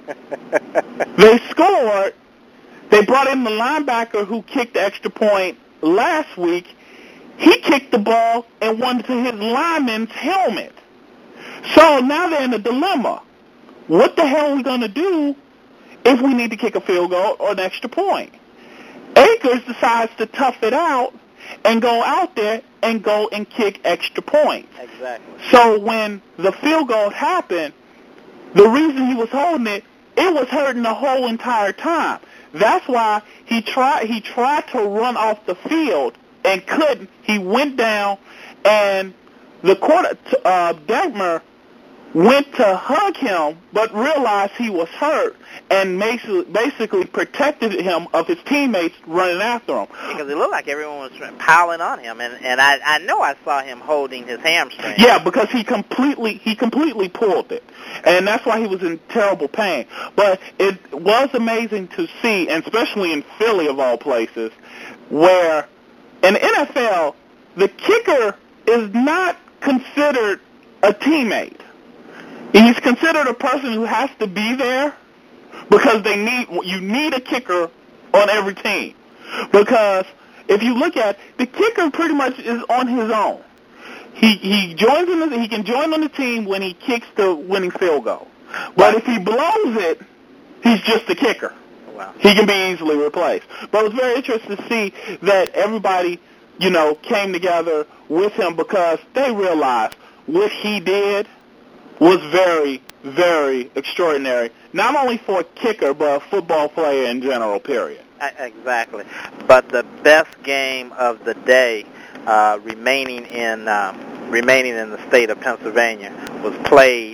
They scored. They brought in the linebacker who kicked the extra point last week. He kicked the ball and went to his lineman's helmet. So now they're in a dilemma. What the hell are we going to do if we need to kick a field goal or an extra point? Akers decides to tough it out and go out there and go and kick extra points. Exactly. So when the field goal happened, the reason he was holding it was hurting the whole entire time. That's why he tried to run off the field and couldn't. He went down, and the Detmer went to hug him, but realized he was hurt and basically protected him of his teammates running after him. Because it looked like everyone was piling on him, and I know I saw him holding his hamstring. Yeah, because he completely pulled it, and that's why he was in terrible pain. But it was amazing to see, and especially in Philly of all places, where in the NFL the kicker is not considered a teammate. He's considered a person who has to be there because you need a kicker on every team. Because if you look at the kicker, pretty much is on his own. He can join on the team when he kicks the winning field goal. But if he blows it, he's just a kicker. Wow. He can be easily replaced. But it was very interesting to see that everybody, came together with him because they realized what he did was very, very extraordinary, not only for a kicker, but a football player in general, period. Exactly. But the best game of the day remaining in the state of Pennsylvania was played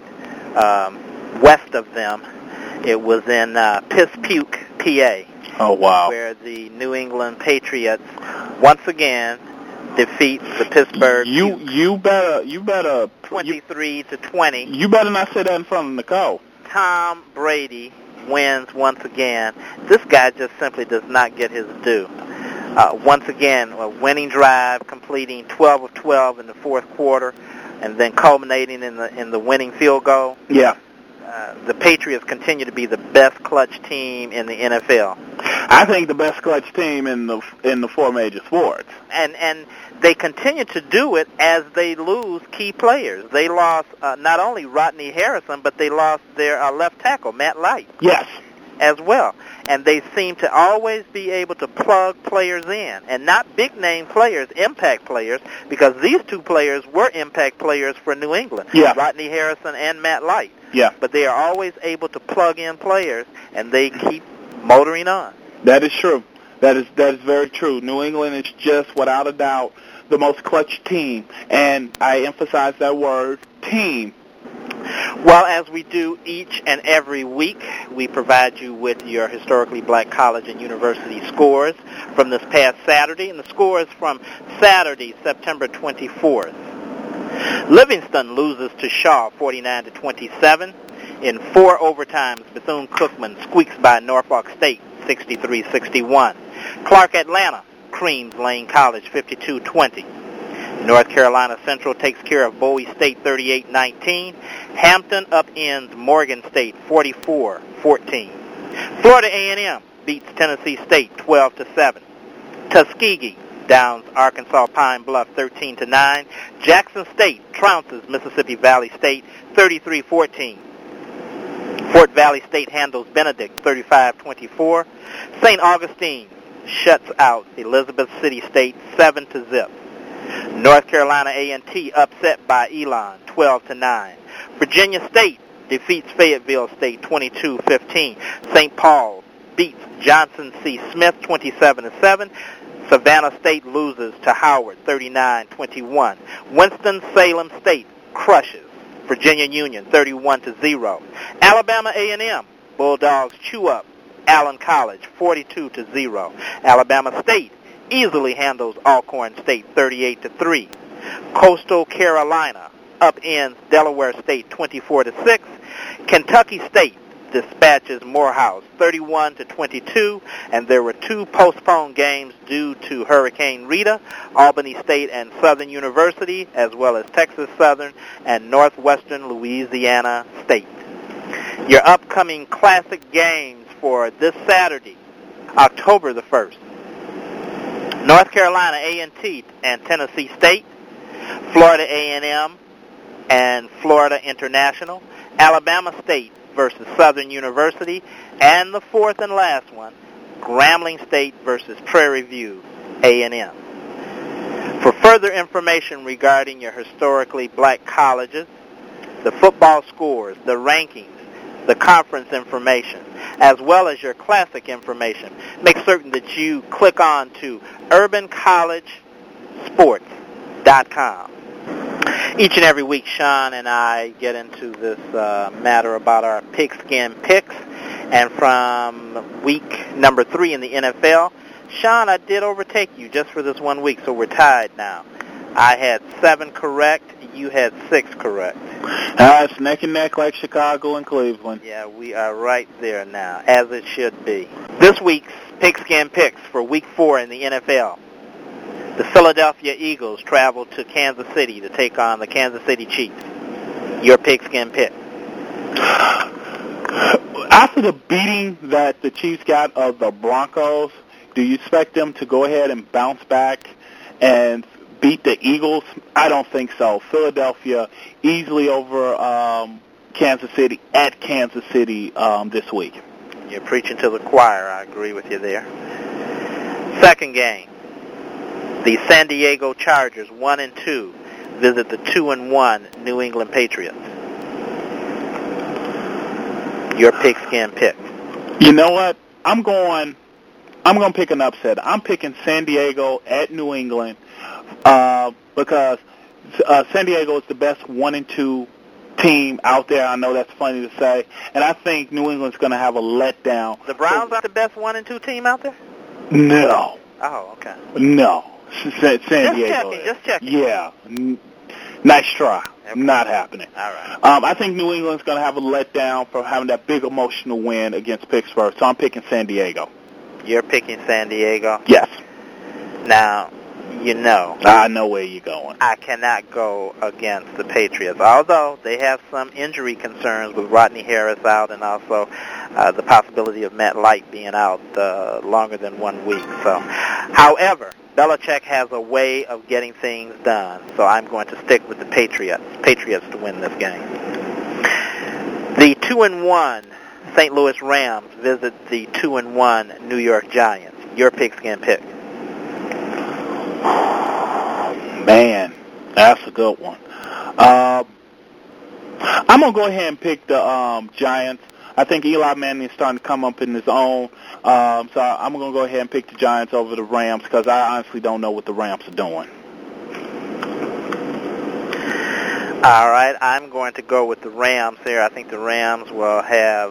west of them. It was in Pispuke, PA. Oh, wow. Where the New England Patriots once again defeat the Pittsburgh. You better 23-20. You better not say that in front of Nicole. Tom Brady wins once again. This guy just simply does not get his due. Once again, a winning drive, completing 12 of 12 in the fourth quarter. and then culminating in the winning field goal. Yeah. The Patriots continue to be the best clutch team in the NFL. I think the best clutch team in the four major sports. And they continue to do it as they lose key players. They lost not only Rodney Harrison, but they lost their left tackle, Matt Light. Yes. As well. And they seem to always be able to plug players in, and not big-name players, impact players, because these two players were impact players for New England, Rodney Harrison and Matt Light. Yeah. But they are always able to plug in players, and they keep motoring on. That is true. That is very true. New England is just, without a doubt, the most clutch team, and I emphasize that word, team. Well, as we do each and every week, we provide you with your historically black college and university scores from this past Saturday, and the scores from Saturday, September 24th. Livingston loses to Shaw 49-27. In 4 overtimes, Bethune-Cookman squeaks by Norfolk State 63-61. Clark Atlanta creams Lane College 52-20. North Carolina Central takes care of Bowie State 38-19. Hampton upends Morgan State 44-14. Florida A&M beats Tennessee State 12-7. Tuskegee downs Arkansas Pine Bluff 13-9. Jackson State trounces Mississippi Valley State 33-14. Fort Valley State handles Benedict 35-24. St. Augustine shuts out Elizabeth City State 7-0. North Carolina A&T upset by Elon 12-9. Virginia State defeats Fayetteville State 22-15. St. Paul beats Johnson C. Smith 27-7. Savannah State loses to Howard 39-21. Winston-Salem State crushes Virginia Union 31-0. Alabama A&M Bulldogs chew up Allen College 42-0. Alabama State easily handles Alcorn State 38-3. Coastal Carolina upends Delaware State 24-6. Kentucky State dispatches Morehouse 31-22, and there were 2 postponed games due to Hurricane Rita, Albany State and Southern University, as well as Texas Southern and Northwestern Louisiana State. Your upcoming classic games for this Saturday, October the 1st. North Carolina A&T and Tennessee State, Florida A&M and Florida International, Alabama State versus Southern University, and the 4th and last one, Grambling State versus Prairie View A&M. For further information regarding your historically black colleges, the football scores, the rankings, the conference information, as well as your classic information, make certain that you click on to urbancollegesports.com. Each and every week, Sean and I get into this matter about our pigskin picks. And from week number 3 in the NFL, Sean, I did overtake you just for this 1 week, so we're tied now. I had 7 correct. You had 6 correct. It's neck and neck like Chicago and Cleveland. Yeah, we are right there now, as it should be. This week's pigskin picks for week 4 in the NFL. The Philadelphia Eagles travel to Kansas City to take on the Kansas City Chiefs. Your pigskin pick. After the beating that the Chiefs got of the Broncos, do you expect them to go ahead and bounce back and beat the Eagles? I don't think so. Philadelphia easily over Kansas City at Kansas City this week. You're preaching to the choir. I agree with you there. Second game. The San Diego Chargers, 1-2, visit the 2-1 New England Patriots. Your pigskin pick. You know what? I'm going to pick an upset. I'm picking San Diego at New England because San Diego is the best 1-2 team out there. I know that's funny to say, and I think New England's going to have a letdown. The Browns are the best 1-2 team out there? No. Oh, okay. No. San Diego. Just checking. Yeah. Nice try. Okay. Not happening. All right. I think New England's going to have a letdown from having that big emotional win against Pittsburgh, so I'm picking San Diego. You're picking San Diego? Yes. Now, you know. I know where you're going. I cannot go against the Patriots, although they have some injury concerns with Rodney Harris out and also the possibility of Matt Light being out longer than 1 week. So, however, Belichick has a way of getting things done, so I'm going to stick with the Patriots to win this game. The 2-1 St. Louis Rams visit the 2-1 New York Giants. Your pick, Skin Pick. Man, that's a good one. I'm going to go ahead and pick the Giants. I think Eli Manning is starting to come up in his own. So I'm going to go ahead and pick the Giants over the Rams because I honestly don't know what the Rams are doing. All right, I'm going to go with the Rams here. I think the Rams will have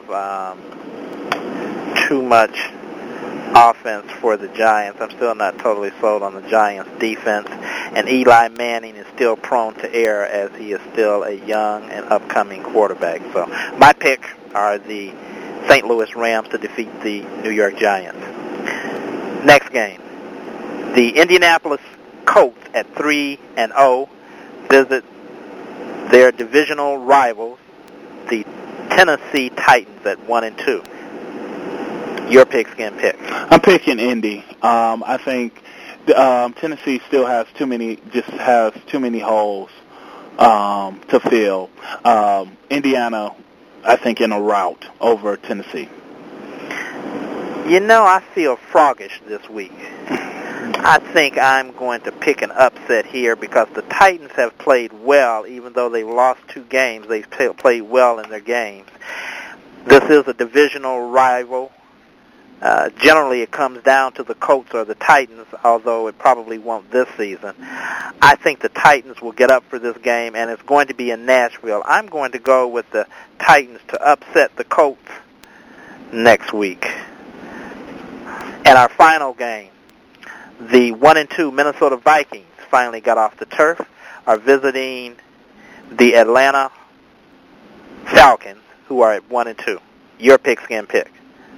too much offense for the Giants. I'm still not totally sold on the Giants' defense, and Eli Manning is still prone to error as he is still a young and upcoming quarterback. So my pick are the St. Louis Rams to defeat the New York Giants. Next game, the Indianapolis Colts at 3-0 visit their divisional rivals, the Tennessee Titans at 1-2. Your pick, Skin Pick. I'm picking Indy. I think Tennessee still has too many holes to fill. Indiana, I think, in a rout over Tennessee. You know, I feel froggish this week. I think I'm going to pick an upset here because the Titans have played well. Even though they've lost 2 games, they've played well in their games. This is a divisional rival. Generally, it comes down to the Colts or the Titans, although it probably won't this season. I think the Titans will get up for this game, and it's going to be in Nashville. I'm going to go with the Titans to upset the Colts next week. And our final game, the 1-2 Minnesota Vikings finally got off the turf, are visiting the Atlanta Falcons, who are at 1-2. Your pick, Skin Pick.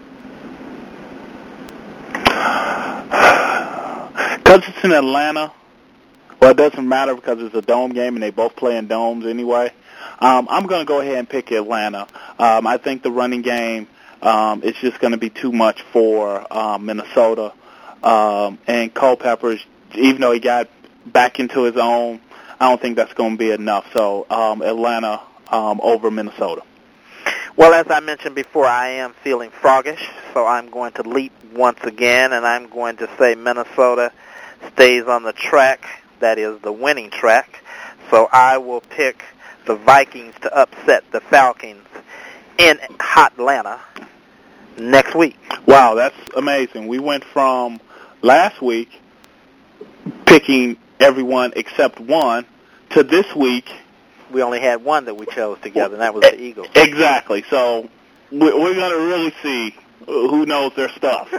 Because it's in Atlanta, well, it doesn't matter because it's a dome game and they both play in domes anyway. I'm going to go ahead and pick Atlanta. I think the running game is just going to be too much for Minnesota. And Culpepper, even though he got back into his own, I don't think that's going to be enough. So Atlanta over Minnesota. Well, as I mentioned before, I am feeling froggish, so I'm going to leap once again, and I'm going to say Minnesota stays on the track, that is the winning track. So I will pick the Vikings to upset the Falcons in hot Atlanta next week. Wow, that's amazing. We went from last week picking everyone except one to this week. We only had one that we chose together, and that was the Eagles. Exactly. So we're going to really see who knows their stuff.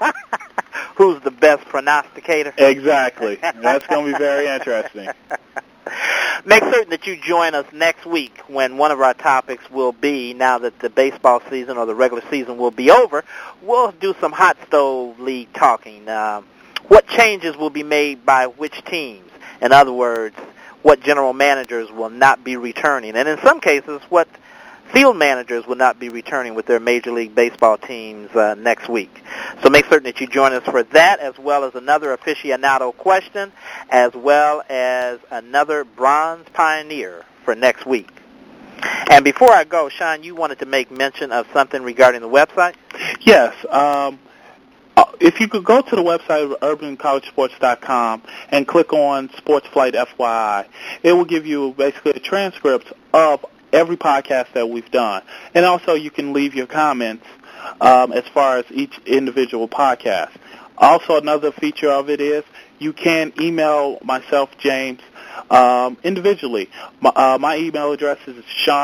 Who's the best prognosticator? Exactly. That's going to be very interesting. Make certain that you join us next week when one of our topics will be, now that the baseball season or the regular season will be over, we'll do some hot stove league talking. What changes will be made by which teams? In other words, what general managers will not be returning, and in some cases, what field managers will not be returning with their Major League Baseball teams next week. So make certain that you join us for that, as well as another aficionado question, as well as another Bronze Pioneer for next week. And before I go, Sean, you wanted to make mention of something regarding the website? Yes. If you could go to the website of urbancollegesports.com and click on Sports Flight FYI, it will give you basically a transcript of every podcast that we've done. And also you can leave your comments as far as each individual podcast. Also, another feature of it is you can email myself, James, individually. My email address is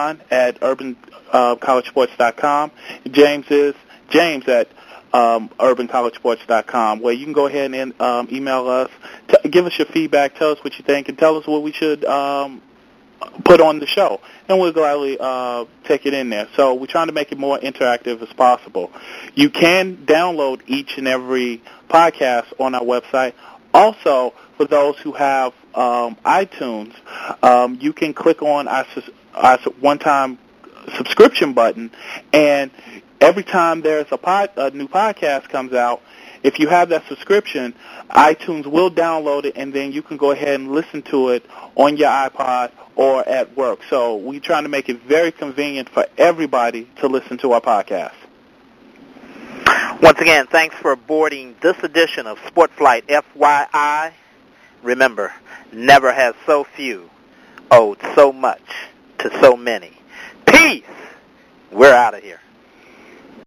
sean@urbancollegesports.com. James is James at urbancollegesports.com, where you can go ahead and email us, give us your feedback, tell us what you think, and tell us what we should put on the show, and we'll gladly take it in there. So we're trying to make it more interactive as possible. You can download each and every podcast on our website, Also, for those who have iTunes, you can click on our one-time subscription button, and every time there's a new podcast comes out, if you have that subscription, iTunes will download it, and then you can go ahead and listen to it on your iPod or at work. So we're trying to make it very convenient for everybody to listen to our podcast. Once again, thanks for boarding this edition of Sportflight FYI. Remember, never has so few owed so much to so many. Peace! We're out of here.